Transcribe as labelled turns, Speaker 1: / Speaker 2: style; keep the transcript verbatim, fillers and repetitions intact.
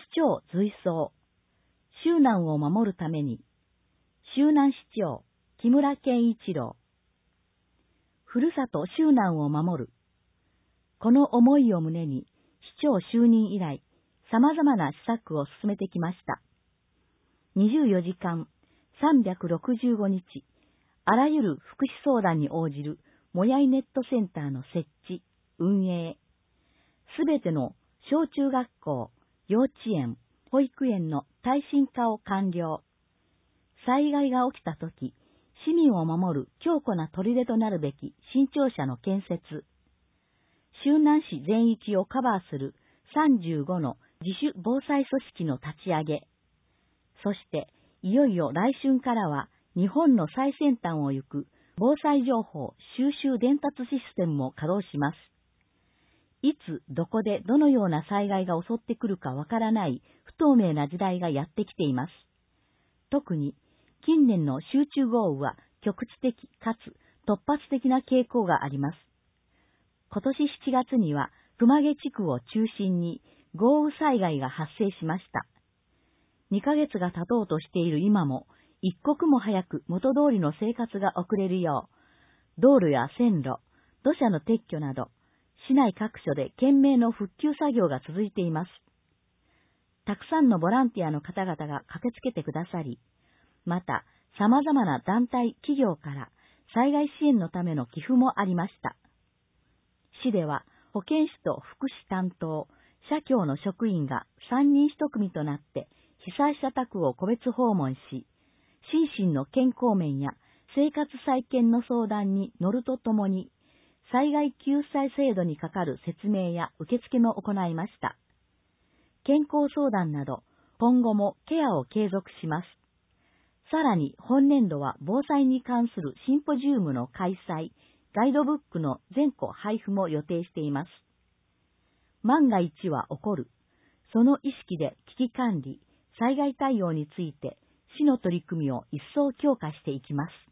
Speaker 1: 長随走。周南を守るために。周南市長、木村健一郎。ふるさと周南を守る。この思いを胸に、市長就任以来、様々な施策を進めてきました。にじゅうよじかん、さんびゃくろくじゅうごにち、あらゆる福祉相談に応じるもやいネットセンターの設置、運営、すべての小中学校、幼稚園、保育園の耐震化を完了。災害が起きたとき、市民を守る強固な砦となるべき新庁舎の建設。周南市全域をカバーするさんじゅうごの自主防災組織の立ち上げ。そして、いよいよ来春からは日本の最先端を行く防災情報収集伝達システムも稼働します。いつ、どこで、どのような災害が襲ってくるかわからない不透明な時代がやってきています。特に、近年の集中豪雨は局地的かつ突発的な傾向があります。今年しちがつには熊毛地区を中心に豪雨災害が発生しました。にかげつが経とうとしている今も、一刻も早く元通りの生活が送れるよう、道路や線路、土砂の撤去など、市内各所で懸命の復旧作業が続いています。たくさんのボランティアの方々が駆けつけてくださり、また様々な団体、企業から災害支援のための寄付もありました。市では保健師と福祉担当、社協の職員がさんにんいち組となって被災者宅を個別訪問し、心身の健康面や生活再建の相談に乗るとともに、災害救済制度にかかる説明や受付も行いました。健康相談など、今後もケアを継続します。さらに本年度は防災に関するシンポジウムの開催、ガイドブックの全個配布も予定しています。万が一は起こる。その意識で危機管理、災害対応について、市の取り組みを一層強化していきます。